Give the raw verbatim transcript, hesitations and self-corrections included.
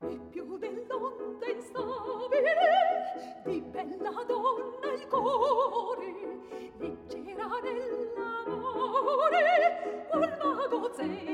E più dell'onda instabile di bella donna il cuore, leggera nell'amore, qual mago zelo